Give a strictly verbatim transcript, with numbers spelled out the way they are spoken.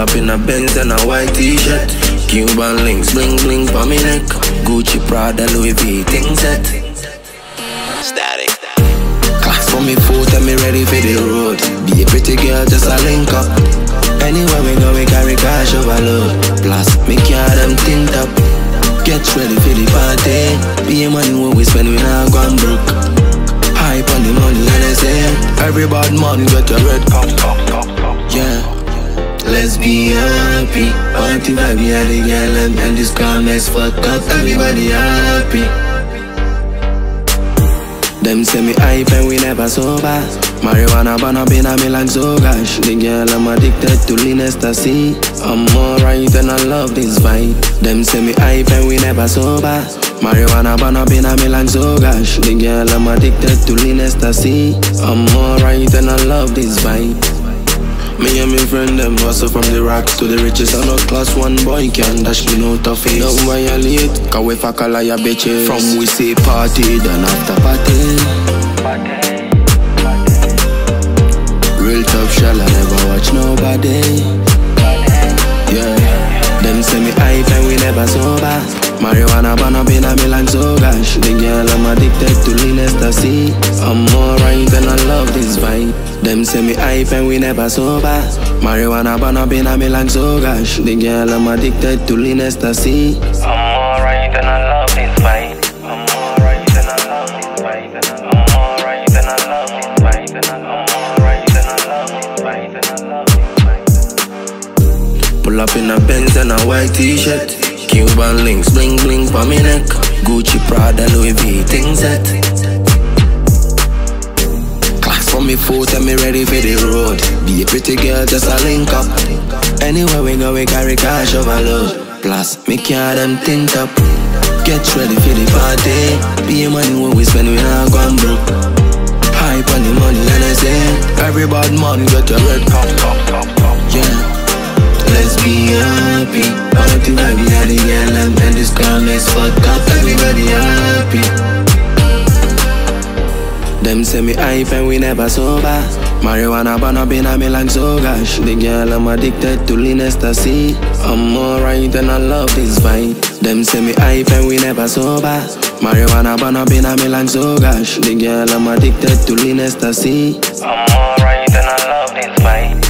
up in a Benz and a white t-shirt. Cuban links, bling bling for me neck. Gucci, Prada, Louis V, things set. Static. Class for me foot and me ready for the road. Be a pretty girl, just a link up. Anywhere we go, we carry cash overload. Plus, me care them tint up. Get ready for the party. Be a money when we spend, we not gone broke. Hype on the money, and I say every bad man got a red cup. Yeah, let's be happy. Party vibe, we are the girl and, and this calmness fuck up. Everybody happy. Them say me hype and we never sober. Marijuana banna been a me like so gosh. The girl I'm addicted to lean ecstasy. I'm alright and I love this vibe. Them say me hype and we never sober. Marijuana banna been a me like so gosh. The girl I'm addicted to lean ecstasy. I'm alright and I love this vibe. Me and me friend them hustle from the rocks to the riches. I'm not class one boy can dash me no tough face. Don't violate, cause we fuck a liar bitches. From we say party, then after party. Real tough shell, I never watch nobody. Yeah, them say me hype and we never sober. Marijuana banna been a me like so gosh. The girl I'm addicted to lean ecstasy. I'm alright and I love this vibe. Them say me hype and we never sober. Marijuana banna been a me like so gosh. The girl I'm addicted to lean ecstasy. I'm alright and I love this vibe. I'm alright and I love this vibe. I'm alright and I love this vibe. I'm alright and I love this vibe. And I love this vibe. Pull up in a Benz and a white t-shirt. Cuban links, bling bling for me neck. Gucci, Prada, Louis V, things set. Class for me foot and me ready for the road. Be a pretty girl, just a link up. Anywhere we go, we carry cash overload. Plus, me care them tint up. Get ready for the party. Be a money when we spend, we not gone broke. Hype on the money, and I say every bad man got a red cup. Yeah, let's be happy. Party vibe, we are the girl and, and this calmness fuck up. Everybody happy. Them say me hype and we never sober. Marijuana banna been a me like so gosh. The girl I'm addicted to lean ecstasy. I'm alright and I love this vibe. Them say me hype and we never sober. Marijuana banna been a me like so gosh. The girl I'm addicted to lean ecstasy. I'm alright and I love this vibe.